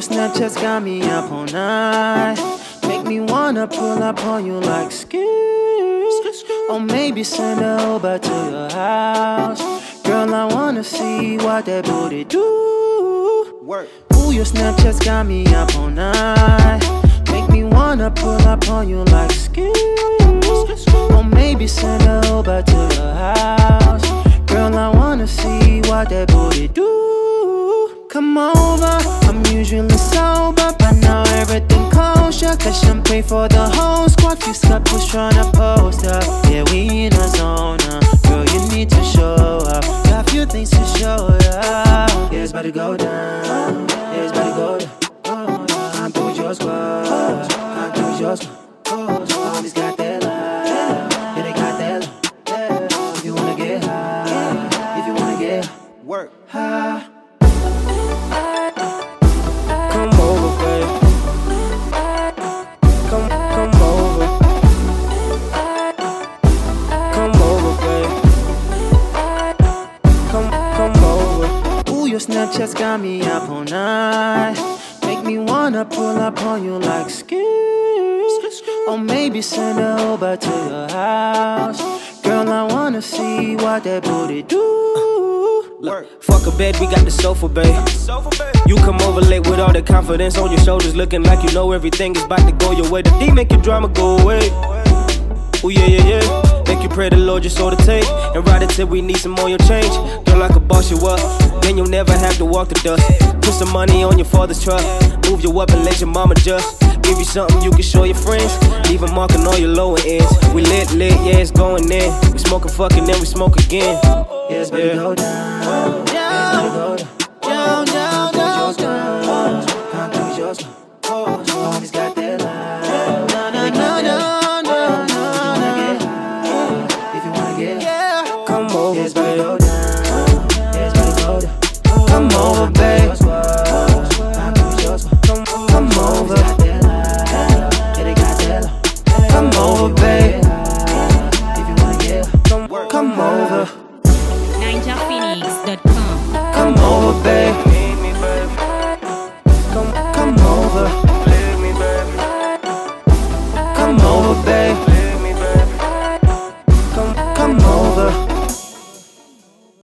Snapchat's got me up all night. Make me wanna pull up on you like skis. Or maybe send her over to your house. Girl, I wanna see what that booty do. Work. Ooh, your Snapchat's got me up all night. Make me wanna pull up on you like skis. Or maybe send her over to your house. Girl, I wanna see what that booty do. Come over, I'm usually sober, but now everything kosher. Got champagne for the whole squad. Few couples tryna post up. Yeah, we in a zone now. Girl, you need to show up. Got few things to show ya. Yeah, it's about to go down. Yeah, it's about to go down. I'm through with your squad. I'm through with your squad. Homies got that light. Yeah, they got that light. Yeah. If you wanna get high, if you wanna get Work. high. Come over, babe. Come over. Come over, babe. Come over. Ooh, your Snapchat's got me up all night. Make me wanna pull up on you like skis. Or maybe send her over to your house. Girl, I wanna see what that booty do. Look, fuck a bed, we got the sofa, babe. You come over late with all the confidence on your shoulders, looking like you know everything is about to go your way. The D make your drama go away. Ooh, yeah, yeah, yeah. Make you pray the Lord just so to take and ride it till we need some more your change. Girl, I could boss you up, then you'll never have to walk the dust. Put some money on your father's truck, move you up and let your mama just give you something you can show your friends. Leave a mark on all your lower ends. We lit, yeah, it's going in. We smoking, fucking, then we smoke again. Yeah, it's about to go down.